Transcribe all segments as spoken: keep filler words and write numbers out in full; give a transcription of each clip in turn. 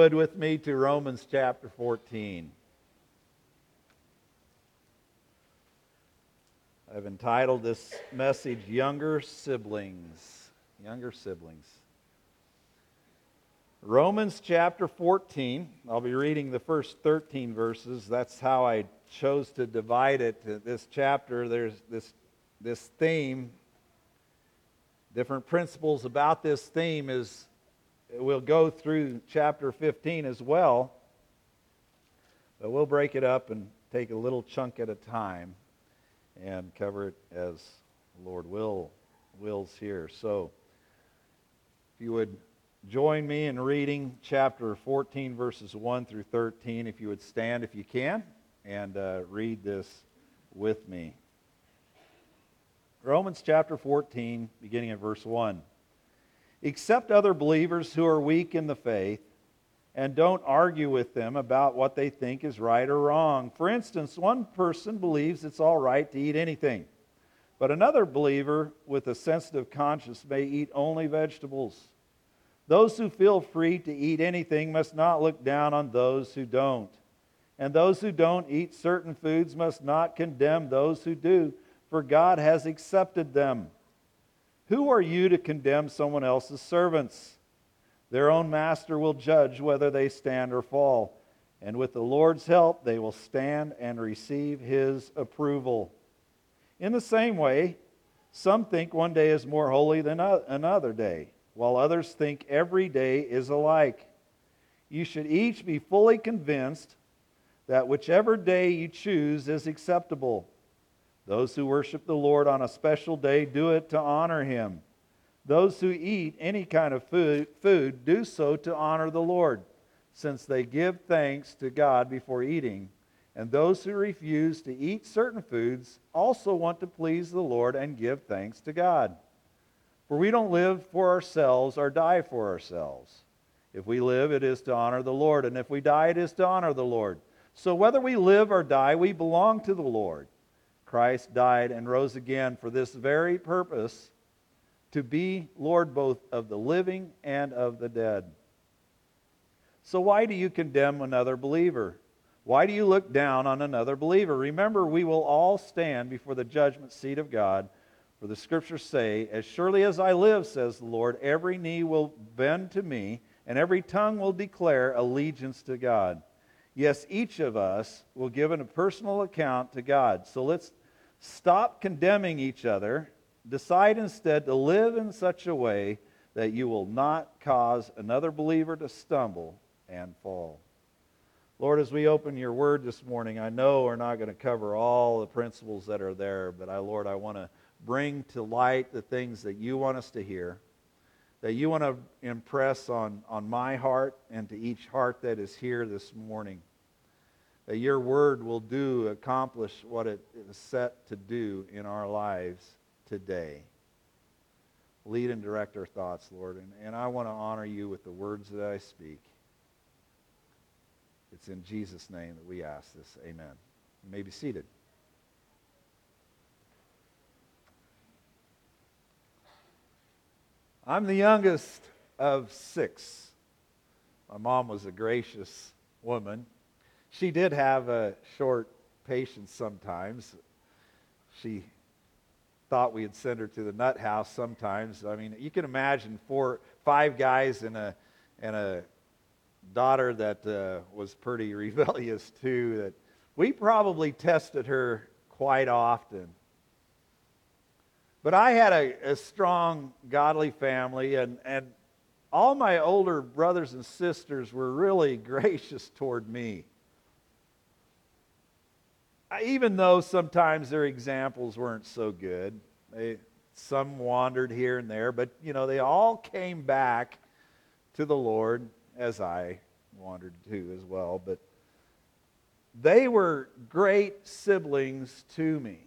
Good with me to Romans chapter fourteen. I've entitled this message, Younger Siblings. Younger Siblings. Romans chapter fourteen. I'll be reading the first thirteen verses. That's how I chose to divide it. This chapter, there's this, this theme. Different principles about this theme is we'll go through chapter fifteen as well, but we'll break it up and take a little chunk at a time and cover it as the Lord will wills here. So, if you would join me in reading chapter fourteen, verses one through thirteen, if you would stand if you can, and uh, read this with me. Romans chapter fourteen, beginning at verse one. Accept other believers who are weak in the faith, and don't argue with them about what they think is right or wrong. For instance, one person believes it's all right to eat anything, but another believer with a sensitive conscience may eat only vegetables. Those who feel free to eat anything must not look down on those who don't. And those who don't eat certain foods must not condemn those who do, for God has accepted them. Who are you to condemn someone else's servants? Their own master will judge whether they stand or fall. And with the Lord's help, they will stand and receive His approval. In the same way, some think one day is more holy than another day, while others think every day is alike. You should each be fully convinced that whichever day you choose is acceptable. Those who worship the Lord on a special day do it to honor Him. Those who eat any kind of food, food do so to honor the Lord, since they give thanks to God before eating. And those who refuse to eat certain foods also want to please the Lord and give thanks to God. For we don't live for ourselves or die for ourselves. If we live, it is to honor the Lord, and if we die, it is to honor the Lord. So whether we live or die, we belong to the Lord. Christ died and rose again for this very purpose, to be Lord both of the living and of the dead. So why do you condemn another believer? Why do you look down on another believer? Remember, we will all stand before the judgment seat of God. For the Scriptures say, as surely as I live, says the Lord, every knee will bend to me, and every tongue will declare allegiance to God. Yes, each of us will give a personal account to God. So let's stop condemning each other. Decide instead to live in such a way that you will not cause another believer to stumble and fall. Lord, as we open your word this morning, I know we're not going to cover all the principles that are there, but I, Lord, I want to bring to light the things that you want us to hear, that you want to impress on, on my heart and to each heart that is here this morning. That your word will do, accomplish what it is set to do in our lives today. Lead and direct our thoughts, Lord. And, and I want to honor you with the words that I speak. It's in Jesus' name that we ask this. Amen. You may be seated. I'm the youngest of six. My mom was a gracious woman. She did have a short patience sometimes. She thought we'd send her to the nut house sometimes. I mean, you can imagine four, five guys and a and a daughter that uh, was pretty rebellious too. That we probably tested her quite often. But I had a, a strong, godly family, and, and all my older brothers and sisters were really gracious toward me. Even though sometimes their examples weren't so good. They, some wandered here and there, but you know, they all came back to the Lord, as I wandered too as well. But they were great siblings to me.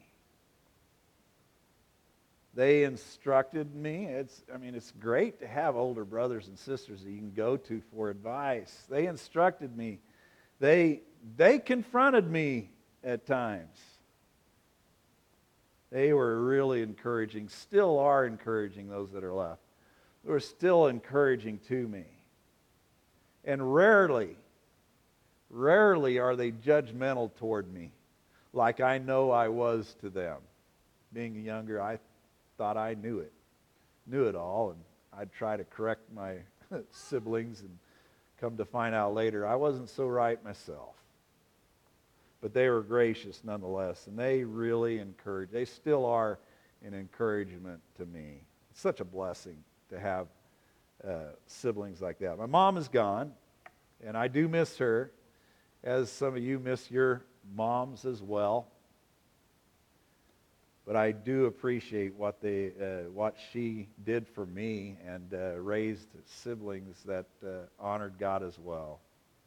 They instructed me. It's, I mean, it's great to have older brothers and sisters that you can go to for advice. They instructed me. They, they confronted me at times. They were really encouraging, still are encouraging those that are left. They were still encouraging to me. And rarely, rarely are they judgmental toward me, like I know I was to them. Being younger, I thought I knew it, knew it all, and I'd try to correct my siblings, and come to find out later, I wasn't so right myself. But they were gracious nonetheless, and they really encouraged. They still are an encouragement to me. It's such a blessing to have uh, siblings like that. My mom is gone, and I do miss her, as some of you miss your moms as well. But I do appreciate what they, uh, what she did for me, and uh, raised siblings that uh, honored God as well.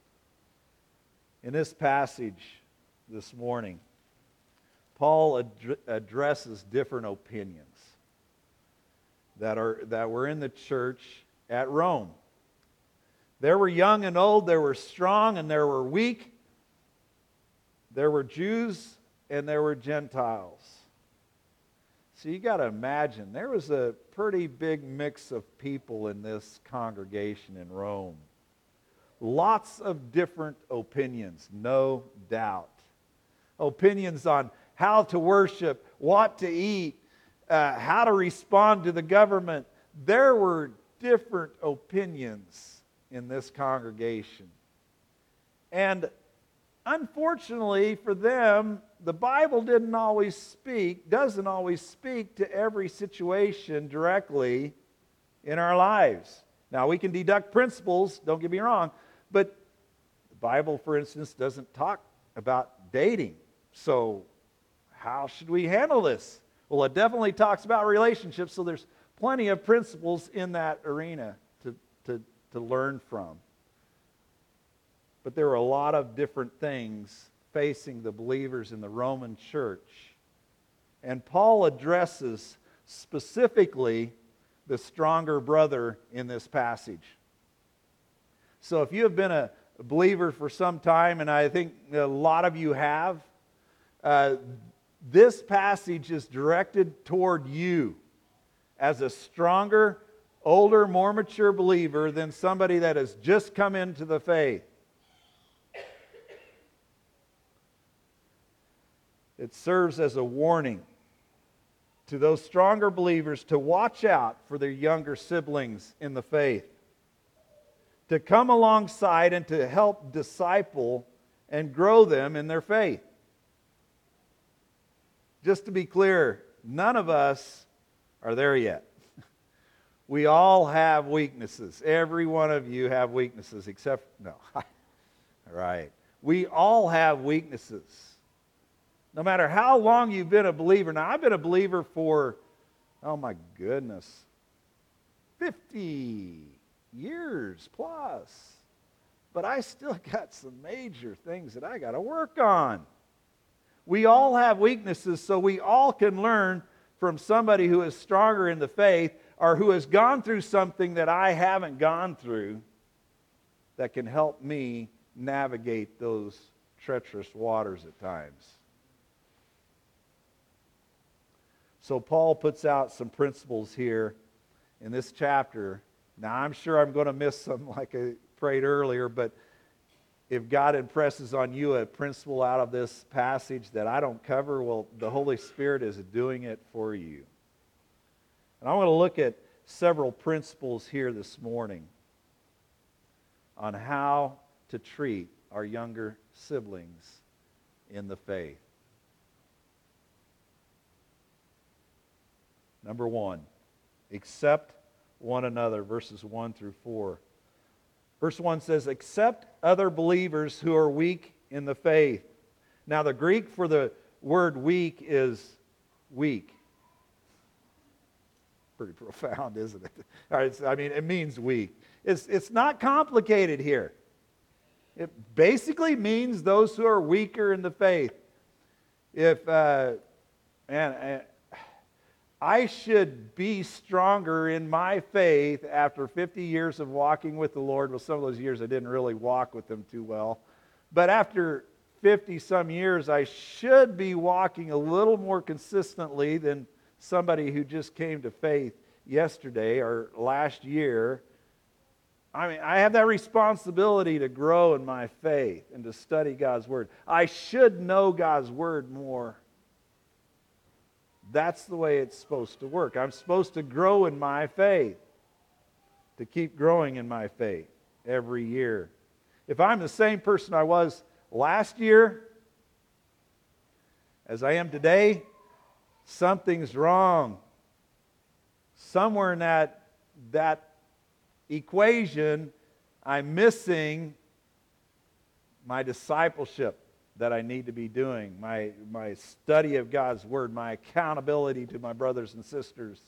In this passage this morning, Paul ad- addresses different opinions that are that were in the church at Rome. There were young and old, there were strong and there were weak. There were Jews and there were Gentiles. So you got to imagine, there was a pretty big mix of people in this congregation in Rome. Lots of different opinions, no doubt. Opinions on how to worship, what to eat, uh, how to respond to the government. There were different opinions in this congregation. And unfortunately for them, the Bible didn't always speak, doesn't always speak to every situation directly in our lives. Now, we can deduct principles, don't get me wrong, but the Bible, for instance, doesn't talk about dating. So how should we handle this? Well, it definitely talks about relationships, so there's plenty of principles in that arena to, to, to learn from. But there were a lot of different things facing the believers in the Roman church. And Paul addresses specifically the stronger brother in this passage. So if you have been a believer for some time, and I think a lot of you have, uh, this passage is directed toward you as a stronger, older, more mature believer than somebody that has just come into the faith. It serves as a warning to those stronger believers to watch out for their younger siblings in the faith, to come alongside and to help disciple and grow them in their faith. Just to be clear, none of us are there yet. We all have weaknesses. Every one of you have weaknesses, except, no. All right. We all have weaknesses. No matter how long you've been a believer. Now, I've been a believer for, oh my goodness, fifty years plus. But I still got some major things that I got to work on. We all have weaknesses, so we all can learn from somebody who is stronger in the faith or who has gone through something that I haven't gone through that can help me navigate those treacherous waters at times. So Paul puts out some principles here in this chapter. Now, I'm sure I'm going to miss some, like I prayed earlier, but if God impresses on you a principle out of this passage that I don't cover, well, the Holy Spirit is doing it for you. And I want to look at several principles here this morning on how to treat our younger siblings in the faith. Number one, accept one another, verses one through four. Verse one says, accept other believers who are weak in the faith. Now, the Greek for the word weak is weak. Pretty profound, isn't it? All right, I mean, it means weak. It's, it's not complicated here. It basically means those who are weaker in the faith. If, uh, man, I should be stronger in my faith after fifty years of walking with the Lord. Well, some of those years I didn't really walk with Him too well. But after fifty some years, I should be walking a little more consistently than somebody who just came to faith yesterday or last year. I mean, I have that responsibility to grow in my faith and to study God's Word. I should know God's Word more. That's the way it's supposed to work. I'm supposed to grow in my faith, to keep growing in my faith every year. If I'm the same person I was last year as I am today, something's wrong. Somewhere in that, that equation, I'm missing my discipleship that I need to be doing, my, my study of God's Word, my accountability to my brothers and sisters,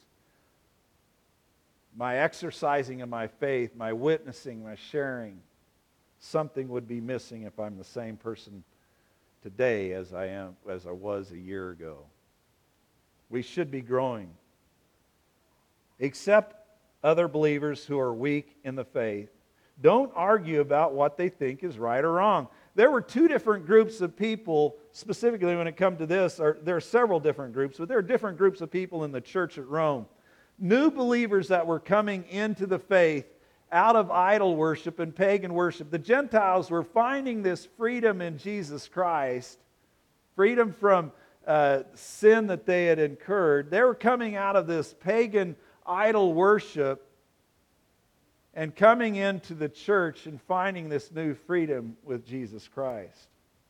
my exercising of my faith, my witnessing, my sharing. Something would be missing if I'm the same person today as I am, as I was a year ago. We should be growing. Accept other believers who are weak in the faith. Don't argue about what they think is right or wrong. There were two different groups of people, specifically when it comes to this, or there are several different groups, but there are different groups of people in the church at Rome. New believers that were coming into the faith out of idol worship and pagan worship. The Gentiles were finding this freedom in Jesus Christ, freedom from uh, sin that they had incurred. They were coming out of this pagan idol worship and coming into the church and finding this new freedom with Jesus Christ.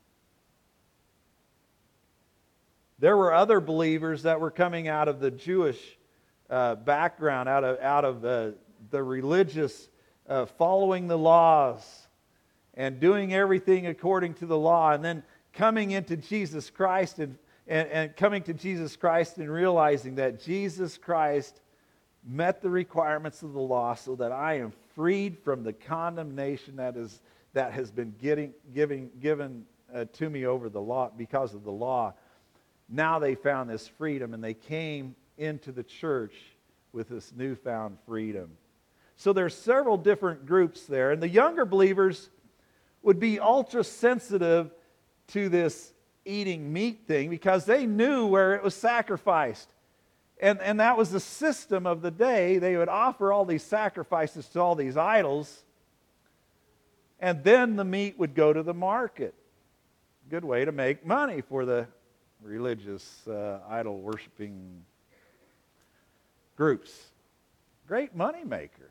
There were other believers that were coming out of the Jewish uh, background, out of, out of uh, the religious, uh, following the laws and doing everything according to the law, and then coming into Jesus Christ and, and, and coming to Jesus Christ and realizing that Jesus Christ met the requirements of the law so that I am freed from the condemnation that is that has been getting, giving, given uh, to me over the law because of the law. Now they found this freedom and they came into the church with this newfound freedom. So there's several different groups there, and the younger believers would be ultra sensitive to this eating meat thing because they knew where it was sacrificed. And, and that was the system of the day. They would offer all these sacrifices to all these idols, and then the meat would go to the market. Good way to make money for the religious uh, idol-worshiping groups. Great money maker.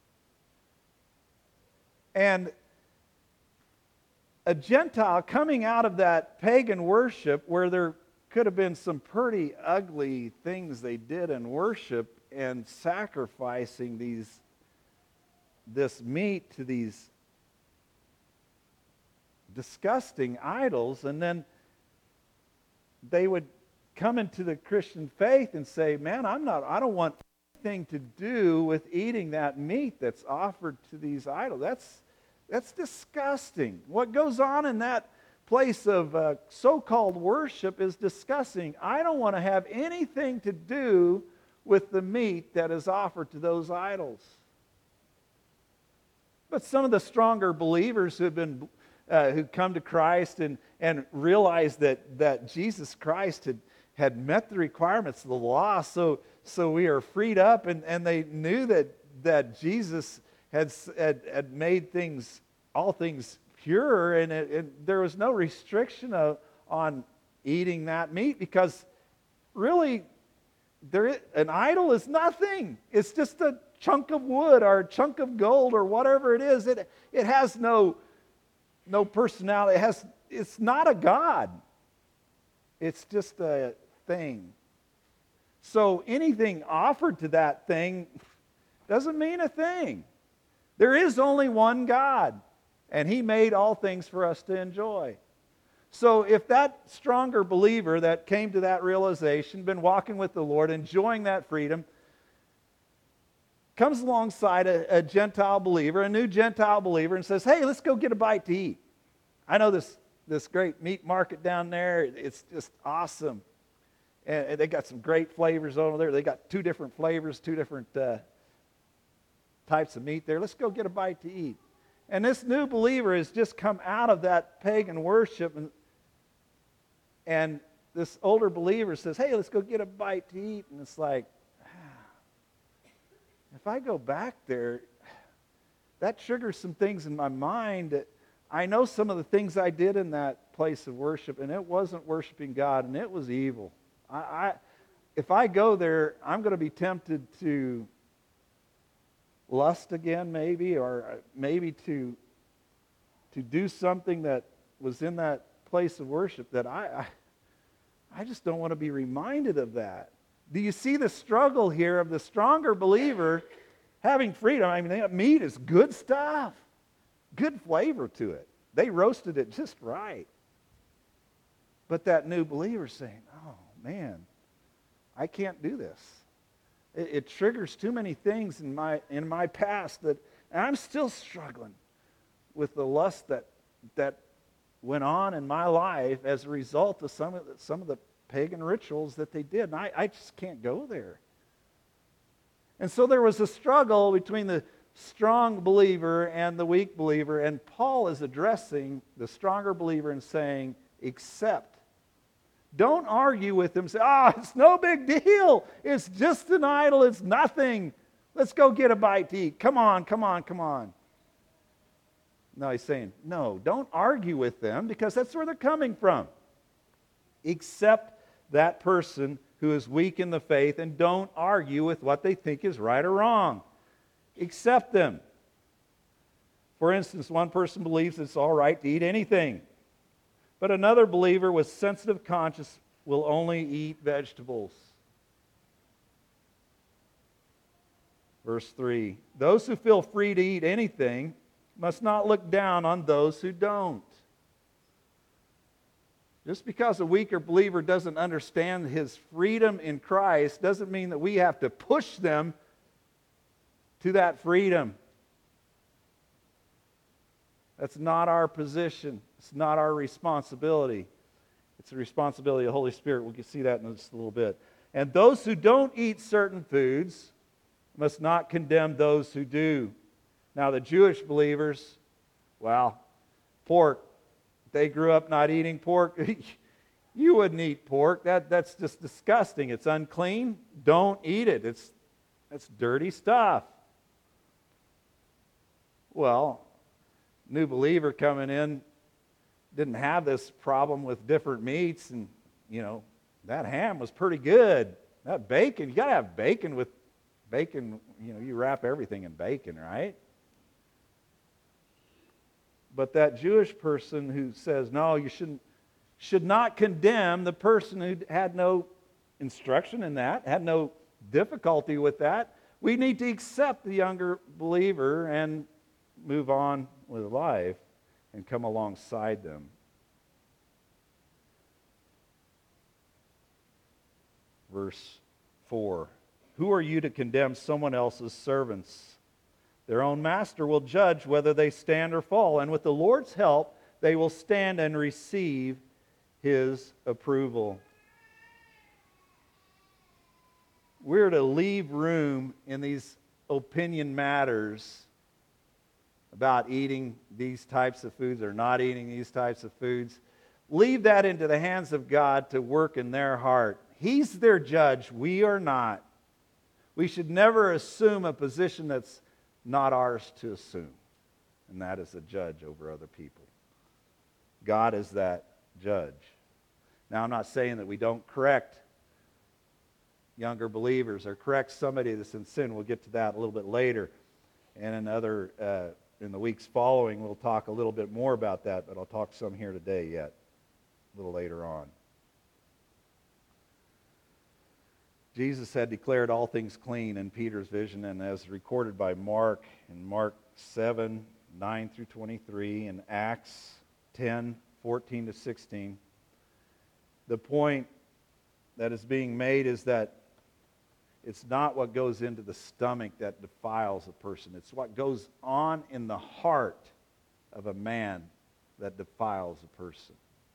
And a Gentile coming out of that pagan worship where there could have been some pretty ugly things they did in worship and sacrificing these this meat to these disgusting idols, and then they would come into the Christian faith and say, man, I'm not I don't want anything to do with eating that meat that's offered to these idols. That's that's disgusting. What goes on in that place of uh, so-called worship is disgusting. I don't want to have anything to do with the meat that is offered to those idols. But some of the stronger believers who have been uh, who come to Christ and, and realize that, that Jesus Christ had, had met the requirements of the law, so so we are freed up, and, and they knew that that Jesus had, had had made things all things pure, and, it, it, there was no restriction of, on eating that meat, because really there is, an idol is nothing. It's just a chunk of wood or a chunk of gold or whatever it is. It it has no no personality. It has it's not a god. It's just a thing. So anything offered to that thing doesn't mean a thing. There is only one God, and He made all things for us to enjoy. So if that stronger believer that came to that realization, been walking with the Lord, enjoying that freedom, comes alongside a, a Gentile believer, a new Gentile believer, and says, hey, let's go get a bite to eat. I know this, this great meat market down there. It's just awesome. And they got some great flavors over there. They got two different flavors, two different uh, types of meat there. Let's go get a bite to eat. And this new believer has just come out of that pagan worship, and, and this older believer says, hey, let's go get a bite to eat. And it's like, if I go back there, that triggers some things in my mind that I know some of the things I did in that place of worship, and it wasn't worshiping God, and it was evil. I, I if I go there, I'm going to be tempted to lust again, maybe, or maybe to to do something that was in that place of worship that I, I I just don't want to be reminded of that. Do you see the struggle here of the stronger believer having freedom? I mean, meat is good stuff, good flavor to it. They roasted it just right. But that new believer saying, "Oh man, I can't do this. It, it triggers too many things in my in my past that, and I'm still struggling with the lust that that went on in my life as a result of some of the, some of the pagan rituals that they did. And I, I just can't go there." And so there was a struggle between the strong believer and the weak believer, and Paul is addressing the stronger believer and saying, accept. Don't argue with him. Say, ah, oh, it's no big deal. It's just an idol. It's nothing. Let's go get a bite to eat. Come on, come on, come on. No, he's saying, no, don't argue with them because that's where they're coming from. Accept that person who is weak in the faith and don't argue with what they think is right or wrong. Accept them. For instance, one person believes it's all right to eat anything, but another believer with sensitive conscience will only eat vegetables. Verse three, those who feel free to eat anything must not look down on those who don't. Just because a weaker believer doesn't understand his freedom in Christ doesn't mean that we have to push them to that freedom. That's not our position. It's not our responsibility. It's the responsibility of the Holy Spirit. We can see that in just a little bit. And those who don't eat certain foods must not condemn those who do. Now, the Jewish believers, well, pork, they grew up not eating pork. You wouldn't eat pork. That, that's just disgusting. It's unclean. Don't eat it. It's, that's dirty stuff. Well, new believer coming in didn't have this problem with different meats, and, you know, that ham was pretty good. That bacon, you got to have bacon with bacon, you know, you wrap everything in bacon, right? But that Jewish person who says, no, you shouldn't, should not condemn the person who had no instruction in that, had no difficulty with that. We need to accept the younger believer and move on with life and come alongside them. Verse four, who are you to condemn someone else's servants? Their own master will judge whether they stand or fall, and with the Lord's help, they will stand and receive His approval. We're to leave room in these opinion matters about eating these types of foods or not eating these types of foods. Leave that into the hands of God to work in their heart. He's their judge. We are not. We should never assume a position that's not ours to assume, and that is a judge over other people. God is that judge. Now, I'm not saying that we don't correct younger believers or correct somebody that's in sin. We'll get to that a little bit later. And in other, uh, in the weeks following, we'll talk a little bit more about that, but I'll talk some here today yet, a little later on. Jesus had declared all things clean in Peter's vision, and as recorded by Mark in Mark seven, nine through twenty-three, and Acts ten, fourteen to sixteen, the point that is being made is that it's not what goes into the stomach that defiles a person. It's what goes on in the heart of a man that defiles a person.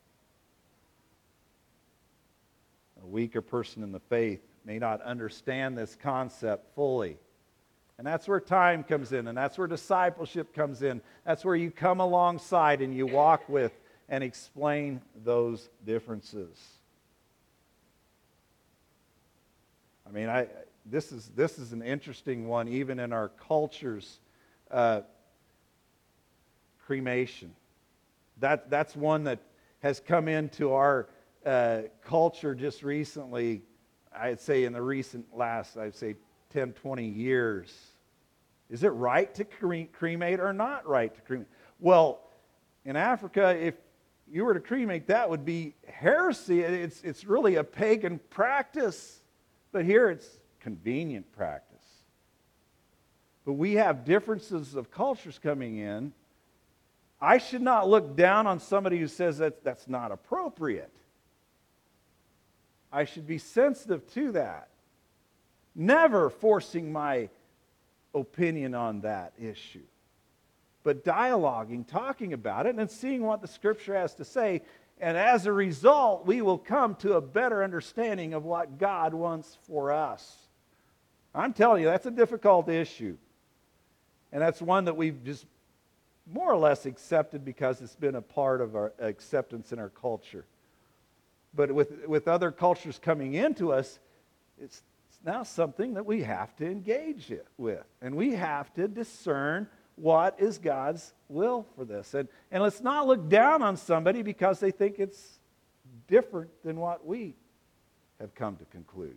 A weaker person in the faith may not understand this concept fully. And that's where time comes in, and that's where discipleship comes in. That's where you come alongside and you walk with and explain those differences. I mean, I this is this is an interesting one, even in our cultures. Uh, cremation. That, that's one that has come into our uh, culture just recently, I'd say in the recent last, I'd say ten, twenty years. Is it right to cre- cremate or not right to cremate? Well, in Africa, if you were to cremate, that would be heresy. It's, it's really a pagan practice. But here it's convenient practice. But we have differences of cultures coming in. I should not look down on somebody who says that that's not appropriate. I should be sensitive to that. Never forcing my opinion on that issue. But dialoguing, talking about it, and seeing what the Scripture has to say. And as a result, we will come to a better understanding of what God wants for us. I'm telling you, that's a difficult issue. And that's one that we've just more or less accepted because it's been a part of our acceptance in our culture. But with, with other cultures coming into us, it's, it's now something that we have to engage it with. And we have to discern what is God's will for this. And, and let's not look down on somebody because they think it's different than what we have come to conclude.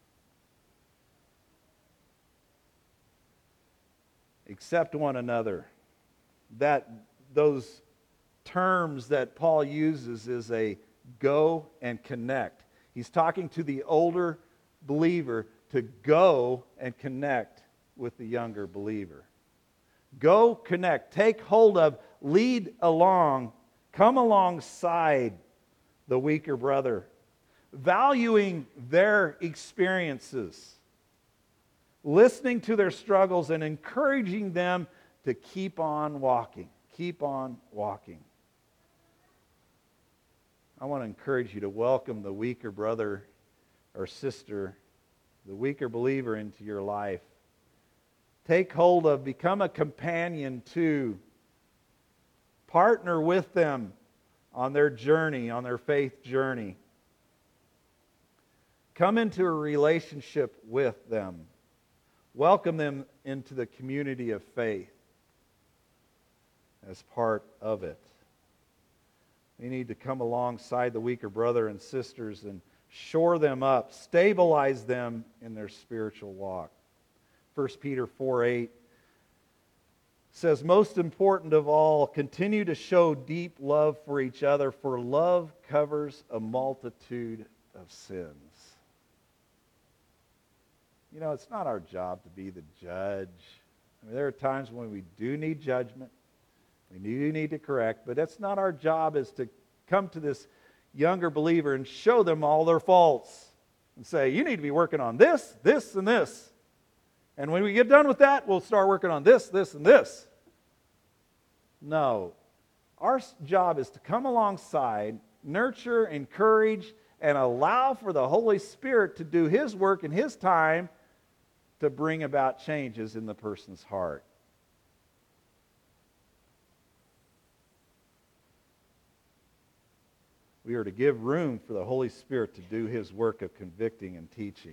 Accept one another. That those terms that Paul uses is a go and connect. He's talking to the older believer to go and connect with the younger believer. Go connect, take hold of, lead along, come alongside the weaker brother, valuing their experiences, listening to their struggles and encouraging them to keep on walking. Keep on walking. I want to encourage you to welcome the weaker brother or sister, the weaker believer into your life. Take hold of, become a companion to, partner with them on their journey, on their faith journey. Come into a relationship with them. Welcome them into the community of faith as part of it. We need to come alongside the weaker brother and sisters and shore them up, stabilize them in their spiritual walk. First Peter four eight says, most important of all, continue to show deep love for each other, for love covers a multitude of sins. You know, it's not our job to be the judge. I mean, there are times when we do need judgment. We do need to correct, but that's not our job, is to come to this younger believer and show them all their faults and say, you need to be working on this, this, and this. And when we get done with that, we'll start working on this, this, and this. No. Our job is to come alongside, nurture, encourage, and allow for the Holy Spirit to do His work in His time to bring about changes in the person's heart. We are to give room for the Holy Spirit to do His work of convicting and teaching.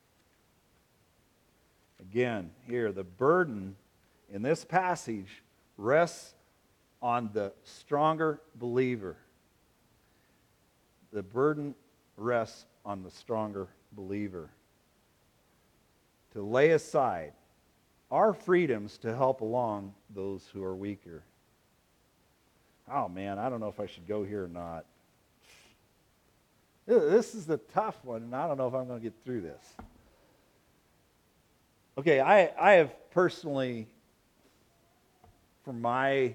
Again, here, the burden in this passage rests on the stronger believer. The burden rests on the stronger believer to lay aside our freedoms to help along those who are weaker. Oh man, I don't know if I should go here or not. This is the tough one, and I don't know if I'm going to get through this. Okay, I, I have personally, for my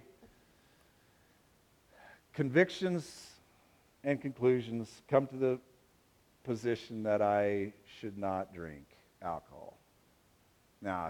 convictions and conclusions, come to the position that I should not drink alcohol. Now,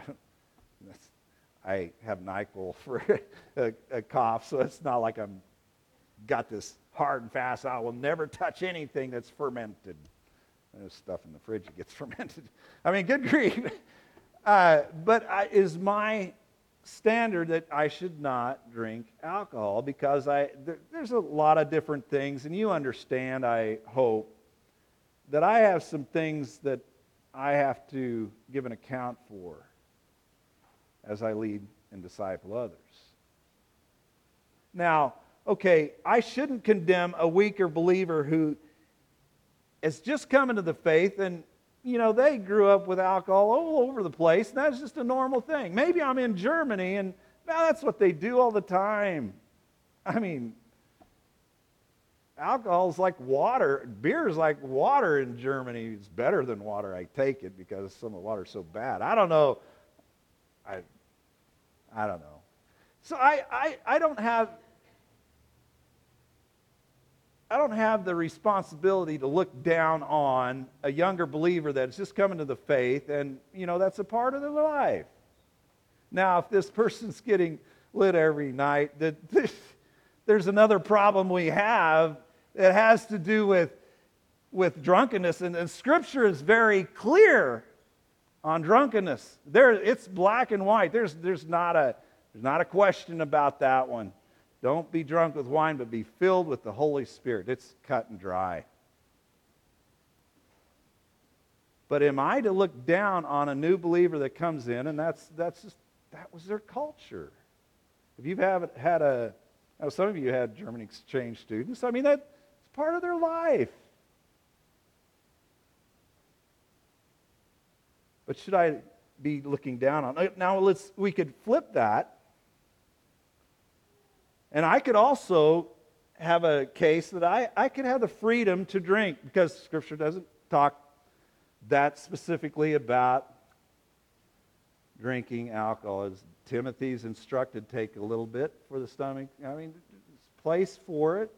I have NyQuil for a, a cough, so it's not like I'm got this hard and fast, I will never touch anything that's fermented. There's stuff in the fridge that gets fermented. I mean, good grief. Uh, but I, is my standard that I should not drink alcohol because I there, there's a lot of different things, and you understand, I hope, that I have some things that I have to give an account for as I lead and disciple others. Now, okay, I shouldn't condemn a weaker believer who is just coming to the faith and, you know, they grew up with alcohol all over the place, and that's just a normal thing. Maybe I'm in Germany, and well, that's what they do all the time. I mean, alcohol is like water. Beer is like water in Germany. It's better than water. I take it because some of the water is so bad. I don't know. I, I don't know. So I, I, I don't have... I don't have the responsibility to look down on a younger believer that's just coming to the faith, and, you know, that's a part of their life. Now, if this person's getting lit every night, that there's another problem we have that has to do with, with drunkenness, and, and Scripture is very clear on drunkenness. There, it's black and white. There's, there's, not a, there's not a question about that one. Don't be drunk with wine, but be filled with the Holy Spirit. It's cut and dry. But am I to look down on a new believer that comes in, and that's that's just, that was their culture? If you've have, had a, now some of you had German exchange students, I mean, that's part of their life. But should I be looking down on? Now let's we could flip that. And I could also have a case that I, I could have the freedom to drink, because Scripture doesn't talk that specifically about drinking alcohol. As Timothy's instructed, take a little bit for the stomach. I mean, there's a place for it.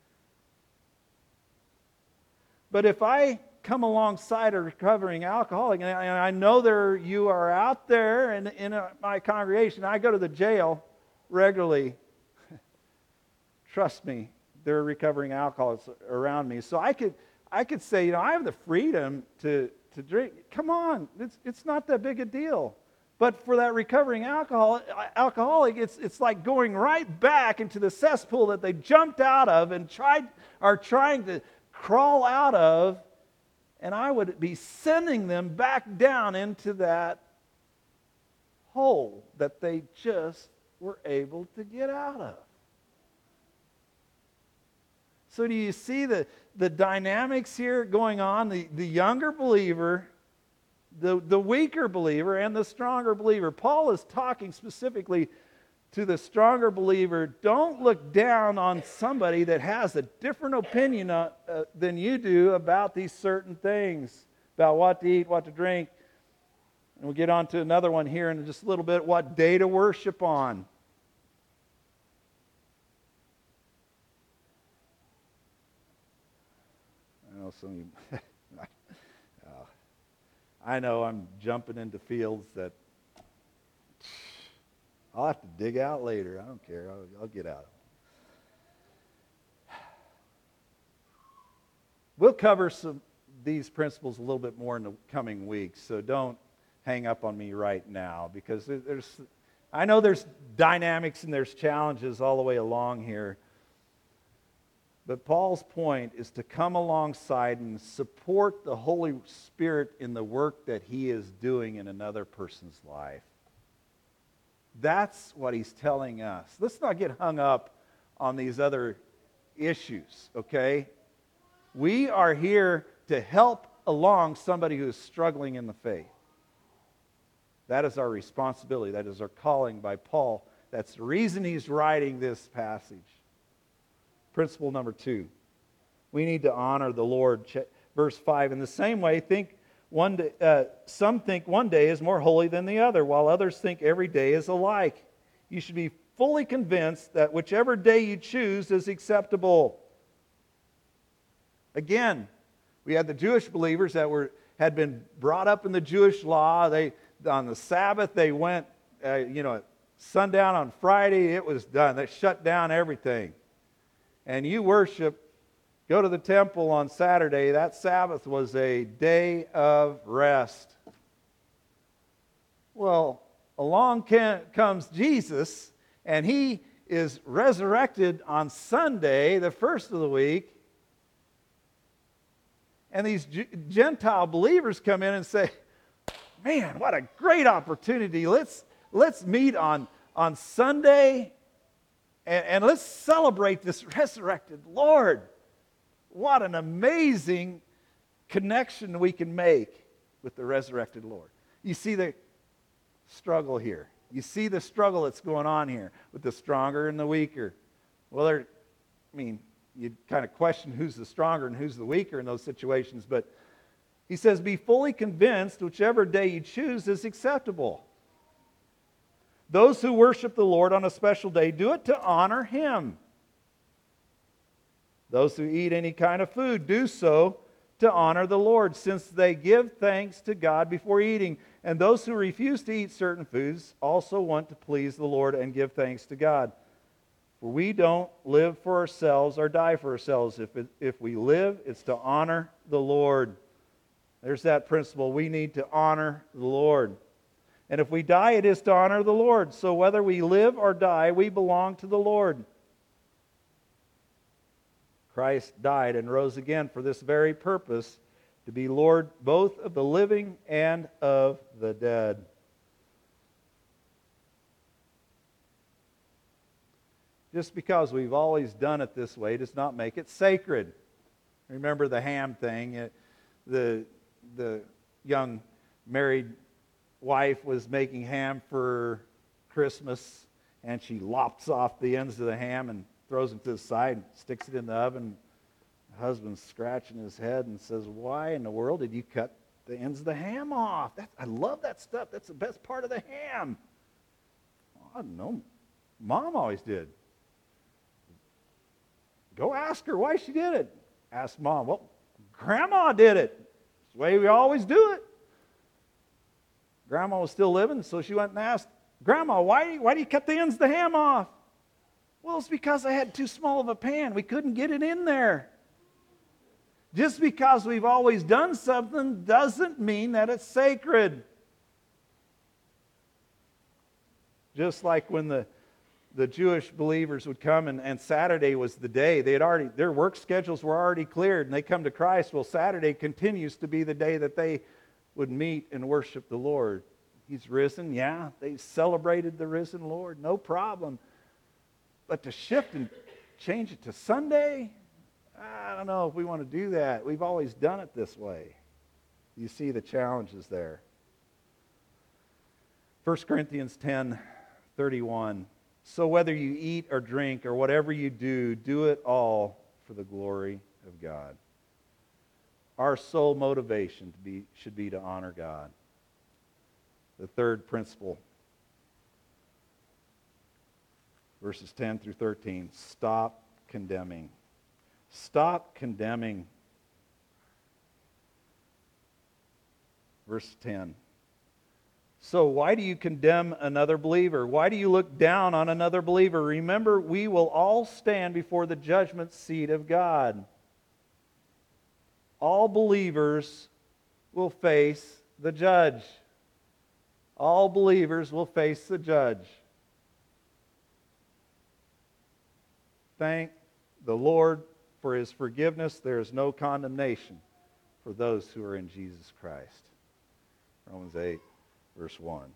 But if I come alongside a recovering alcoholic, and I, and I know there you are out there in, in a, my congregation, I go to the jail regularly. Trust me, there are recovering alcoholics around me. So I could I could say, you know, I have the freedom to, to drink. Come on, it's it's not that big a deal. But for that recovering alcohol, alcoholic, it's it's like going right back into the cesspool that they jumped out of and tried are trying to crawl out of, and I would be sending them back down into that hole that they just were able to get out of. So do you see the, the dynamics here going on? The, the younger believer, the, the weaker believer, and the stronger believer. Paul is talking specifically to the stronger believer. Don't look down on somebody that has a different opinion uh, uh, than you do about these certain things, about what to eat, what to drink. And we'll get on to another one here in just a little bit, what day to worship on. I know some of you, uh, I know I'm jumping into fields that I'll have to dig out later. I don't care. I'll, I'll get out of them. We'll cover some these principles a little bit more in the coming weeks, so don't hang up on me right now, because there's, I know there's dynamics and there's challenges all the way along here. But Paul's point is to come alongside and support the Holy Spirit in the work that he is doing in another person's life. That's what he's telling us. Let's not get hung up on these other issues, okay? We are here to help along somebody who is struggling in the faith. That is our responsibility. That is our calling by Paul. That's the reason he's writing this passage. Principle number two, we need to honor the Lord. Verse five, in the same way, think one day, uh, some think one day is more holy than the other, while others think every day is alike. You should be fully convinced that whichever day you choose is acceptable. Again, we had the Jewish believers that were had been brought up in the Jewish law. They on the Sabbath they went, uh, you know, at sundown on Friday. It was done. They shut down everything. And you worship, go to the temple on Saturday. That Sabbath was a day of rest. Well, along can, comes Jesus, and he is resurrected on Sunday, the first of the week. And these G- Gentile believers come in and say, man, what a great opportunity. Let's, let's meet on, on Sunday And, and let's celebrate this resurrected Lord. What an amazing connection we can make with the resurrected Lord. You see the struggle here. You see the struggle that's going on here with the stronger and the weaker. Well, there, I mean, you kind of question who's the stronger and who's the weaker in those situations, but he says, be fully convinced whichever day you choose is acceptable. Those who worship the Lord on a special day do it to honor Him. Those who eat any kind of food do so to honor the Lord, since they give thanks to God before eating. And those who refuse to eat certain foods also want to please the Lord and give thanks to God. For we don't live for ourselves or die for ourselves. If, it, if we live, it's to honor the Lord. There's that principle. We need to honor the Lord. And if we die, it is to honor the Lord. So whether we live or die, we belong to the Lord. Christ died and rose again for this very purpose, to be Lord both of the living and of the dead. Just because we've always done it this way does not make it sacred. Remember the ham thing. The, the young married wife was making ham for Christmas, and she lops off the ends of the ham and throws them to the side and sticks it in the oven. The husband's scratching his head and says, why in the world did you cut the ends of the ham off? That, I love that stuff. That's the best part of the ham. Well, I don't know. Mom always did. Go ask her why she did it. Ask Mom. Well, Grandma did it. It's the way we always do it. Grandma was still living, so she went and asked, Grandma, why, why do you cut the ends of the ham off? Well, it's because I had too small of a pan. We couldn't get it in there. Just because we've always done something doesn't mean that it's sacred. Just like when the, the Jewish believers would come and, and Saturday was the day. They had already, their work schedules were already cleared and they come to Christ. Well, Saturday continues to be the day that they would meet and worship the Lord. He's risen, yeah. They celebrated the risen Lord, no problem. But to shift and change it to Sunday, I don't know if we want to do that. We've always done it this way. You see the challenges there. First Corinthians ten thirty-one. So whether you eat or drink or whatever you do, do it all for the glory of God. Our sole motivation to be, should be to honor God. The third principle, verses ten through thirteen, stop condemning. Stop condemning. Verse ten. So why do you condemn another believer? Why do you look down on another believer? Remember, we will all stand before the judgment seat of God. All believers will face the judge. All believers will face the judge. Thank the Lord for His forgiveness. There is no condemnation for those who are in Jesus Christ. Romans eight, verse one.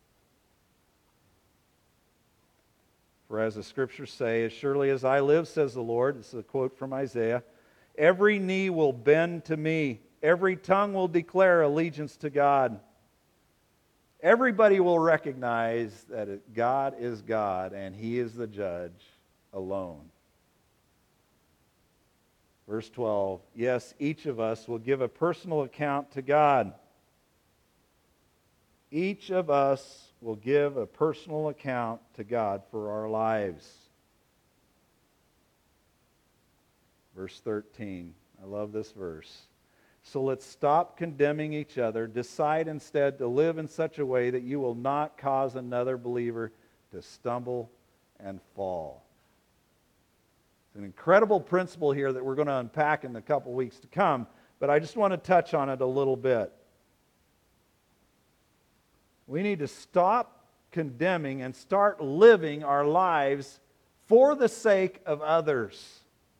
For as the Scriptures say, as surely as I live, says the Lord, this is a quote from Isaiah, every knee will bend to me. Every tongue will declare allegiance to God. Everybody will recognize that it, God is God and He is the judge alone. Verse twelve, yes, each of us will give a personal account to God. Each of us will give a personal account to God for our lives. Verse thirteen, I love this verse. So let's stop condemning each other. Decide instead to live in such a way that you will not cause another believer to stumble and fall. It's an incredible principle here that we're going to unpack in the couple weeks to come, but I just want to touch on it a little bit. We need to stop condemning and start living our lives for the sake of others.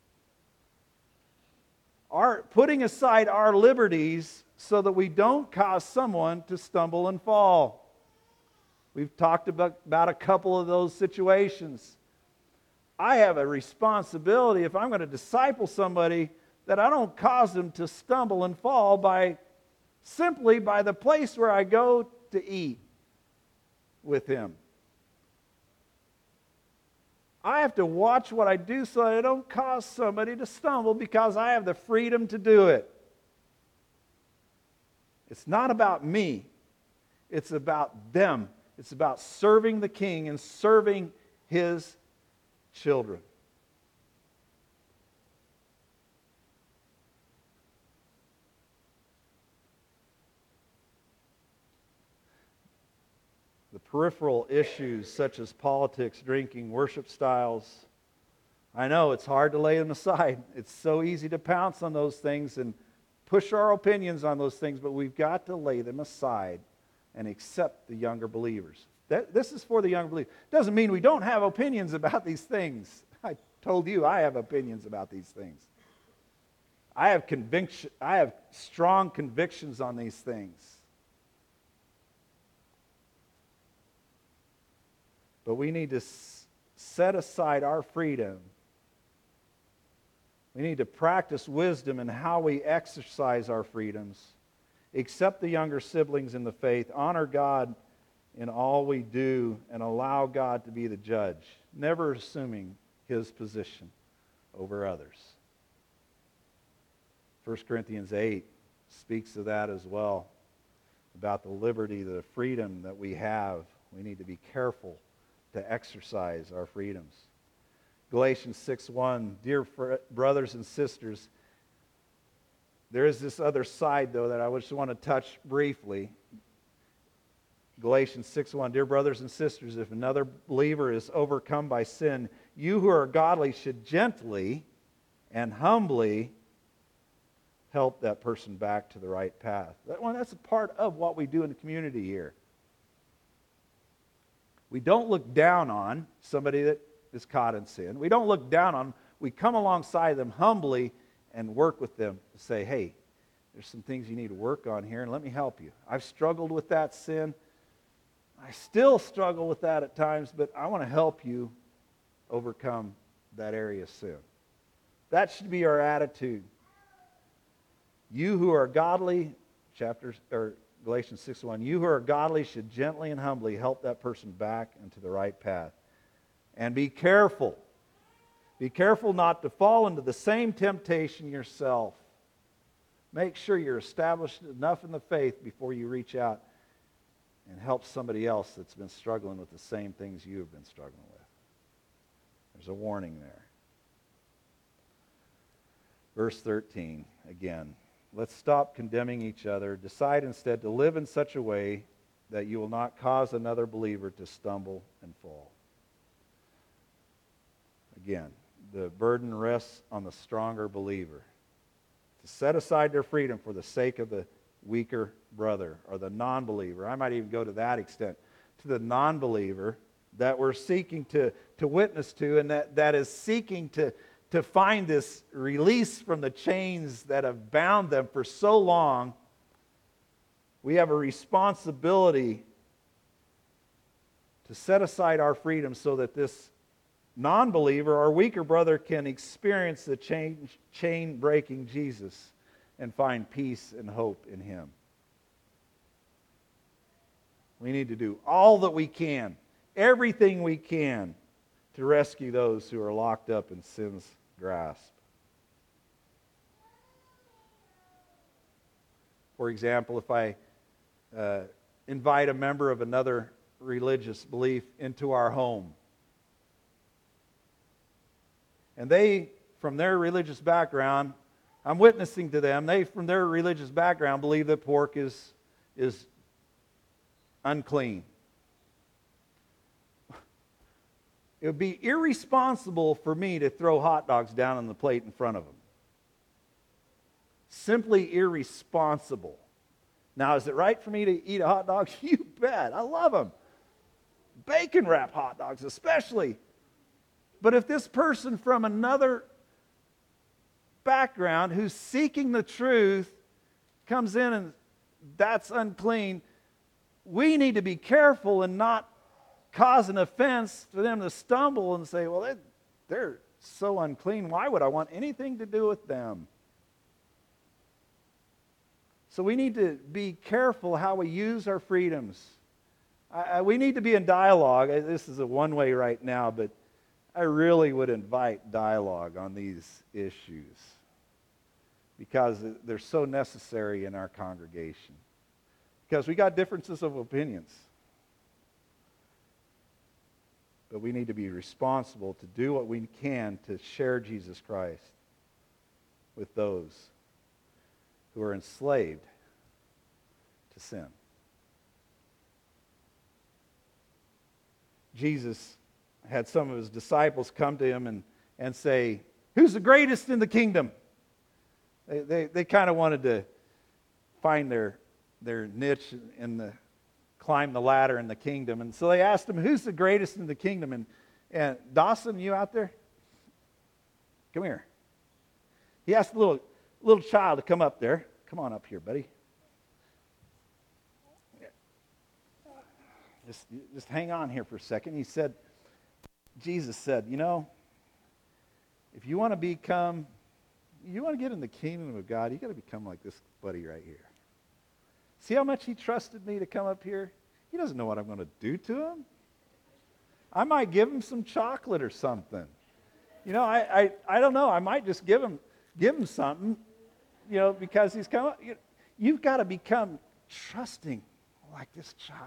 Our, putting aside our liberties so that we don't cause someone to stumble and fall. We've talked about, about a couple of those situations. I have a responsibility if I'm going to disciple somebody that I don't cause them to stumble and fall by simply by the place where I go to eat with him. I have to watch what I do so I don't cause somebody to stumble because I have the freedom to do it. It's not about me. It's about them. It's about serving the King and serving His children. The peripheral issues such as politics, drinking, worship styles, I know it's hard to lay them aside. It's so easy to pounce on those things and push our opinions on those things, but we've got to lay them aside and accept the younger believers. That, this is for the younger believers. Doesn't mean we don't have opinions about these things. I told you I have opinions about these things. I have conviction. I have strong convictions on these things. But we need to s- set aside our freedom. We need to practice wisdom in how we exercise our freedoms, accept the younger siblings in the faith, honor God in all we do, and allow God to be the judge, never assuming His position over others. First Corinthians eight speaks of that as well, about the liberty, the freedom that we have. We need to be careful to exercise our freedoms. Galatians six one, dear fr- brothers and sisters, there is this other side, though, that I just want to touch briefly. Galatians six one, dear brothers and sisters, if another believer is overcome by sin, you who are godly should gently and humbly help that person back to the right path. That one, that's a part of what we do in the community here. We don't look down on somebody that is caught in sin. We don't look down on them. We come alongside them humbly and work with them to say, hey, there's some things you need to work on here, and let me help you. I've struggled with that sin. I still struggle with that at times, but I want to help you overcome that area of sin. That should be our attitude. You who are godly, chapters or Galatians six one, you who are godly should gently and humbly help that person back into the right path. And be careful. Be careful not to fall into the same temptation yourself. Make sure you're established enough in the faith before you reach out and help somebody else that's been struggling with the same things you have been struggling with. There's a warning there. Verse thirteen, again. Let's stop condemning each other. Decide instead to live in such a way that you will not cause another believer to stumble and fall. Again, the burden rests on the stronger believer to set aside their freedom for the sake of the weaker brother or the non-believer. I might even go to that extent, to the non-believer that we're seeking to, to witness to, and that, that is seeking to to find this release from the chains that have bound them for so long. We have a responsibility to set aside our freedom so that this non-believer, our weaker brother, can experience the chain, chain-breaking Jesus and find peace and hope in Him. We need to do all that we can, everything we can, to rescue those who are locked up in sin's grasp. For example, if I uh, invite a member of another religious belief into our home, and they, from their religious background, I'm witnessing to them, they, from their religious background, believe that pork is, is unclean. It would be irresponsible for me to throw hot dogs down on the plate in front of them. Simply irresponsible. Now, is it right for me to eat a hot dog? You bet. I love them. Bacon wrap hot dogs especially. But if this person from another background who's seeking the truth comes in and that's unclean, we need to be careful and not cause an offense for them to stumble and say, well, that, they're so unclean. Why would I want anything to do with them? So we need to be careful how we use our freedoms. I, I, we need to be in dialogue. This is a one-way right now, but I really would invite dialogue on these issues because they're so necessary in our congregation. Because we got differences of opinions. But we need to be responsible to do what we can to share Jesus Christ with those who are enslaved to sin. Jesus had some of his disciples come to him and, and say, "Who's the greatest in the kingdom?" They, they, they kind of wanted to find their, their niche in the, climb the ladder in the kingdom. And so they asked him, "Who's the greatest in the kingdom?" And, and Dawson, you out there? Come here. He asked a little, little child to come up there. Come on up here, buddy. Just, just hang on here for a second. He said, Jesus said, you know, if you want to become, you want to get in the kingdom of God, you got to become like this buddy right here. See how much he trusted me to come up here? He doesn't know what I'm going to do to him. I might give him some chocolate or something. You know, I, I, I don't know. I might just give him give him something, you know, because he's come. You, you've got to become trusting like this child.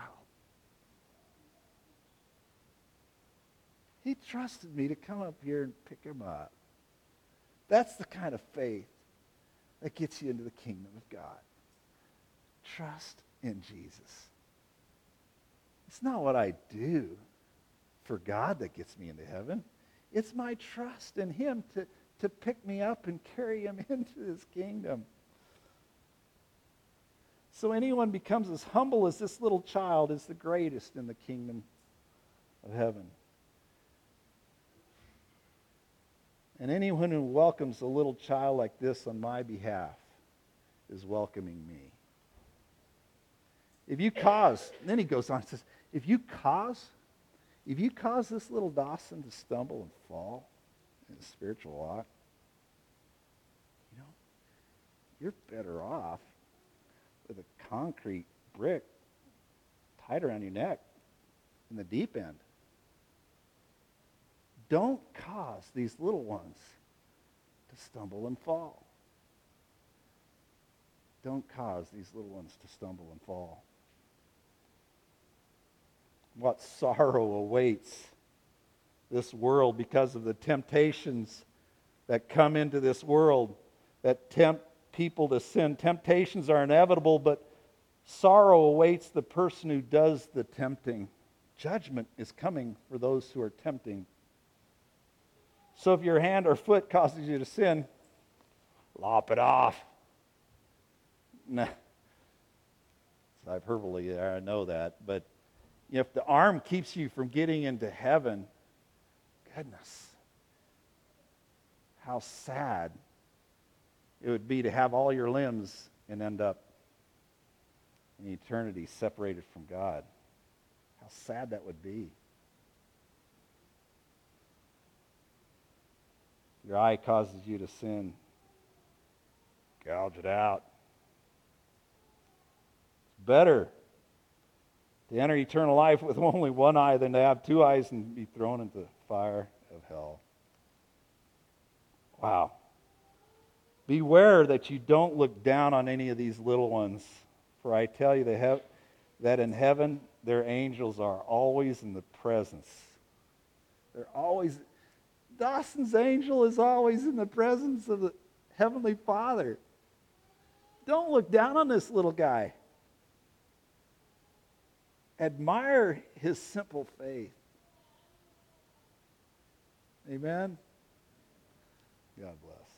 He trusted me to come up here and pick him up. That's the kind of faith that gets you into the kingdom of God. Trust in Jesus. It's not what I do for God that gets me into heaven. It's my trust in him to, to pick me up and carry him into his kingdom. So anyone becomes as humble as this little child is the greatest in the kingdom of heaven. And anyone who welcomes a little child like this on my behalf is welcoming me. If you cause, then he goes on and says, if you cause, if you cause this little Dawson to stumble and fall in his spiritual walk, you know, you're better off with a concrete brick tied around your neck in the deep end. Don't cause these little ones to stumble and fall. Don't cause these little ones to stumble and fall. What sorrow awaits this world because of the temptations that come into this world that tempt people to sin. Temptations are inevitable, but sorrow awaits the person who does the tempting. Judgment is coming for those who are tempting. So if your hand or foot causes you to sin, lop it off. Nah. It's hyperbole there, I know that. But if the arm keeps you from getting into heaven, goodness, how sad it would be to have all your limbs and end up in eternity separated from God. How sad that would be. Your eye causes you to sin, gouge it out. It's better to enter eternal life with only one eye than to have two eyes and be thrown into the fire of hell. Wow. Beware that you don't look down on any of these little ones, for I tell you that in heaven their angels are always in the presence. They're always... Dawson's angel is always in the presence of the Heavenly Father. Don't look down on this little guy. Admire his simple faith. Amen? God bless.